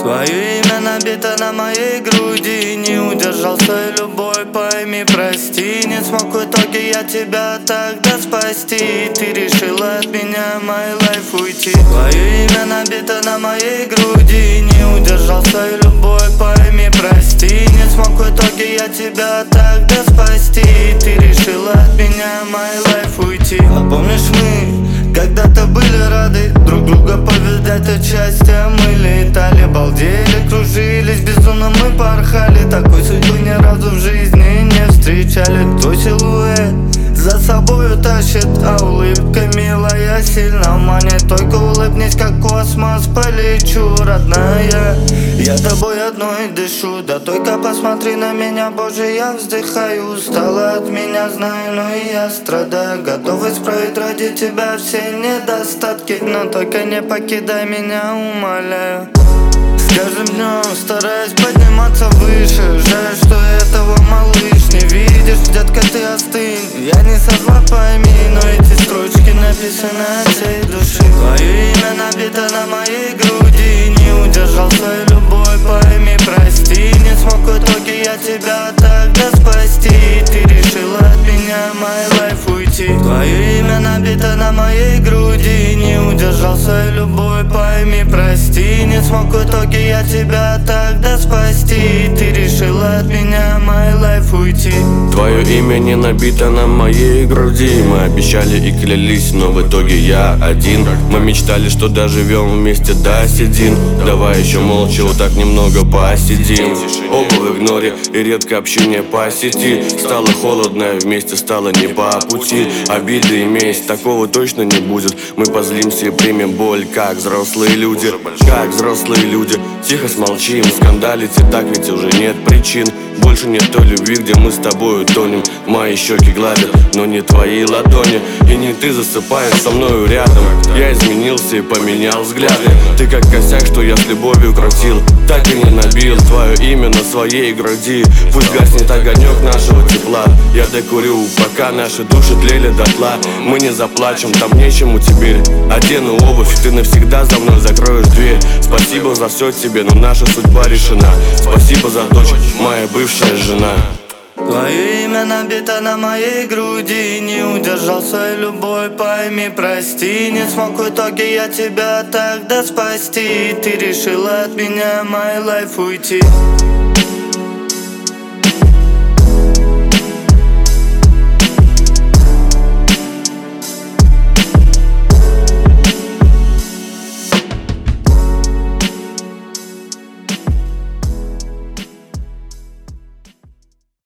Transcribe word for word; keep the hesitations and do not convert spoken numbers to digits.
Твое имя набито на моей груди. Не удержал свою любовь, пойми, прости. Не смог в итоге я тебя тогда спасти. Ты решила от меня, my life, уйти. Твое имя набито на моей груди. Не удержал свою любовь, пойми, прости. Не смог в итоге я тебя тогда спасти. Ты решила от меня, my life, уйти. А помнишь, мы когда-то были рады друг друга повидать отчасти. Мы летали, балдели, кружились, безумно мы порхали. Такой судьбы ни разу в жизни не встречали. Твой силуэт за собою тащит, а улыбка милая сильно манит. Только улыбнись, как космос полечу, родная. Я тобой одной дышу, да только посмотри на меня, боже, я вздыхаю. Устала от меня, знаю, но и я страдаю. Готов исправить ради тебя все недостатки, но только не покидай меня, умоляю. С каждым днем стараюсь подниматься выше. Жаль, что этого, малыш, не видишь. Детка, ты остынь, я не со зла, пойми, но эти строчки написаны от всей души. Твое имя набито на моей груди. Не удержал свою любовь, пойми, прости. Не смог в итоге я тебя тогда спасти. Ты решила от меня, my life, уйти. Твое имя набито на моей груди. Не удержал свою любовь, пойми, прости. Не смог в итоге я тебя тогда спасти. Ты решила от меня, my life, уйти. Твое имя не набито на моей груди. Мы обещали и клялись, но в итоге я один. Мы мечтали, что доживем вместе до седин. Давай еще молча вот так немного посидим. Оба в игноре и редко общение по сети. Стало холодно, вместе стало не по пути. Обиды и месть, такого точно не будет. Мы позлимся и примем боль, как взрослые люди. Как взрослые люди, тихо смолчим. Скандалить и так ведь уже нет причин. Больше нет той любви, где мы с тобой тонем. Мои щеки гладят, но не твои ладони. И не ты засыпаешь со мною рядом. Я изменился и поменял взгляды. Ты как косяк, что я с любовью крутил, так и не набил твое имя на своей груди. Пусть гаснет огонек нашего тепла. Я докурю, пока наши души тлели дотла. Мы не заплачем, там нечему теперь. Одену обувь, ты навсегда за мной закроешь дверь. Спасибо за все тебе, но наша судьба решена. Спасибо за дочь, моя бывшая жена. Твое имя набито на моей груди. Не удержал свою любовь, пойми, прости. Не смог в итоге я тебя тогда спасти. Ты решила от меня, my life, уйти.